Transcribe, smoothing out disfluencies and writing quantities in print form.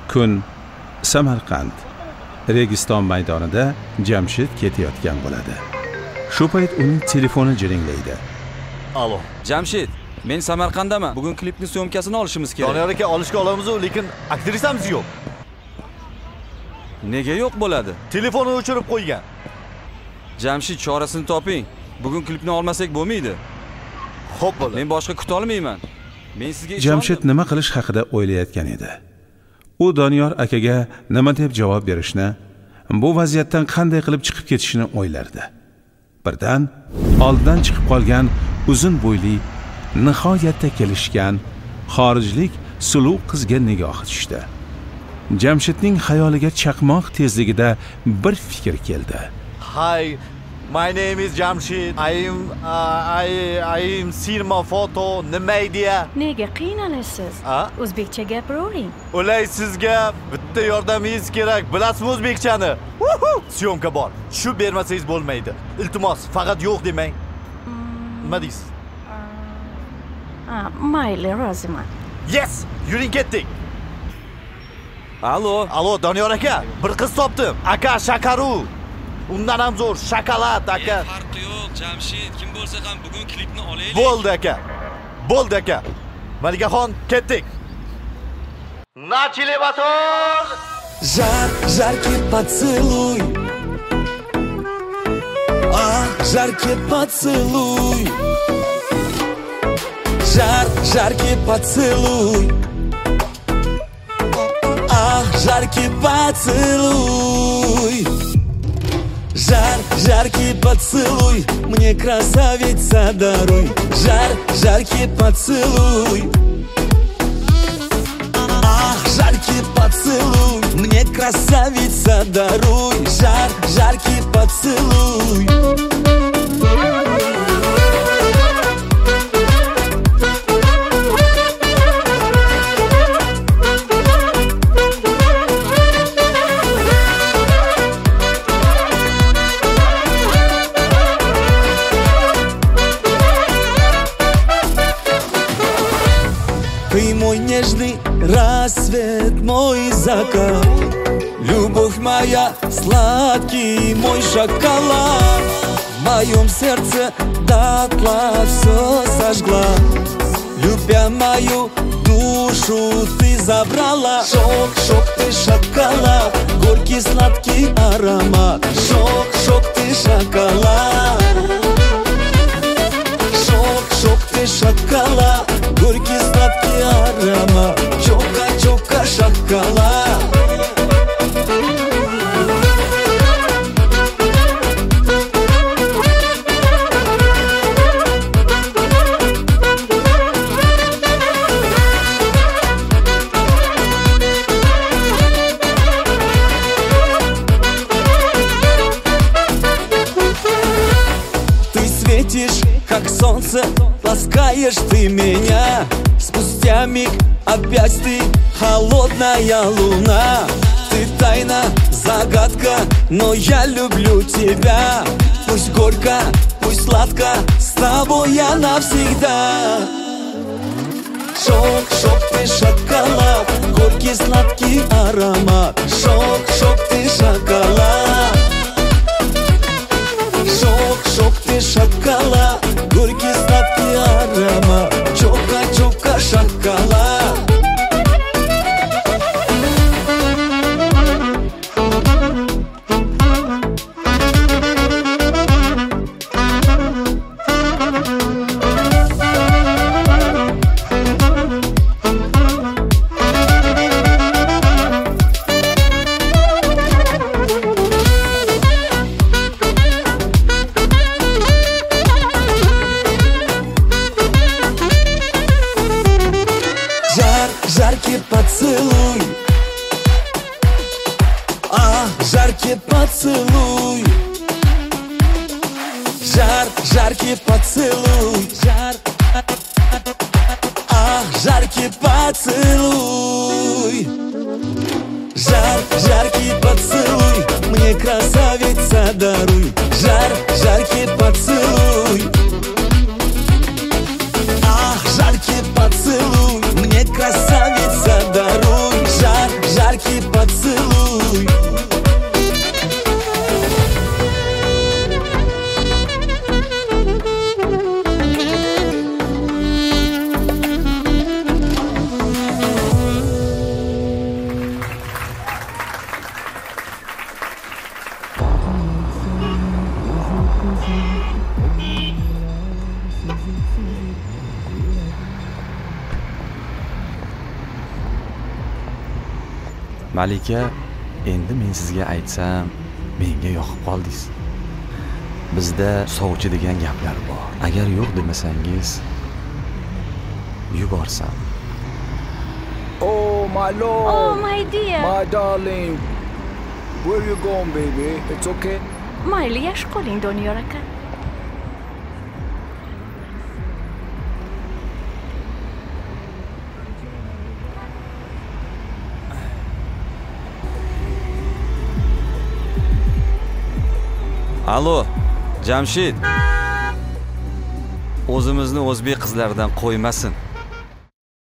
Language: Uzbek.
Kun Samarqand Registon maydonida Jamshid ketayotgan bo'ladi. Shu payt uning telefoni jiringlaydi. Alo. Jamshid, men Samarqanddaman. Bugun klipning syomkasini olishimiz kerak. Doniyor aka olishga olamiz, lekin aktrisamiz yo'q. Nega yo'q bo'ladi? Telefonni o'chirib qo'ygan. Jamshid, chorasini toping. Bugun klipni olmasak bo'lmaydi. Xo'p bo'ladi. Men boshqa kuta olmayman. Men sizga Jamshid nima qilish haqida o'ylayotgan edi. U Doniyor akaga nima deb javob berishni, bu vaziyatdan qanday qilib chiqib ketishini o'ylardi. Birdan oldidan chiqib qolgan uzun bo'yli, nihoyatda kelishgan xorijlik suluv qizga nigohi tushdi. Jamshidning xayoliga chaqmoq tezligida bir fikr keldi. Hi, my name is Jamshid. I am cinema photo. Nima idea? Nega qiynalasiz? O'zbekcha gapiravering. O'lay, sizga bitta yordamingiz kerak. Bilasizmi o'zbekchani? Syomka bor. Shu bermasangiz bo'lmaydi. Iltimos, faqat yo'q demang. Nima deysiz? Mayli, roziman. Yes, yuring ketdik. Alo, Doniyor aka, bir qiz topdim. Aka Shakaru. Undan ham zo'r, shokolad aka. Farqi yo'q, Jamshid, kim bo'lsa ham bugun klipni olaylik. Bo'ldi aka. Malikaxon, ketdik. Начали мотор! Жаркий поцелуй. Жаркий поцелуй. Жаркий поцелуй. Жаркий поцелуй. Жаркий поцелуй. Мне красавица даруй. Жаркий поцелуй. Жаркий поцелуй. Мне красавица даруй. Жаркий поцелуй. Ты мой нежный рассвет, мой закат. Любовь моя, сладкий мой шоколад. В моем сердце дотла все сожгла. Любя мою душу, ты забрала. Шок, ты шоколад. Горький сладкий аромат. Шок, ты шоколад. Шок, ты шоколад. Горький сладкий аромат. Чока, шоколад. Ты светишь, как солнце, ласкаешь ты меня. Спустя миг опять ты холодная луна. Ты тайна, загадка, но я люблю тебя. Пусть горько, пусть сладко, с тобой я навсегда. Шок, ты шоколад, горький сладкий аромат. Шок, ты шоколад. Шок, ты шоколад, горький сладкий аромат. Чока, шоколад. Жаркий поцелуй. Жаркий поцелуй. Жаркий поцелуй. Жаркий поцелуй. Жаркий поцелуй. Мне красавица даруй. Жаркий поцелуй. Жаркий поцелуй. Мне красавица даруй. Жаркий Malika, endi men sizga aytsam, menga yoqib qoldingiz. Bizda sovchi degan gaplar bor. Agar yo'q demasangiz, yuborsam. Oh, my lord. Oh, my dear. My darling. Where you going, baby? It's okay. Mayli, yaxshi qoling, Doniyor aka. Allo, Jamshid. O'zimizni o'zbek qizlaridan qo'ymasin.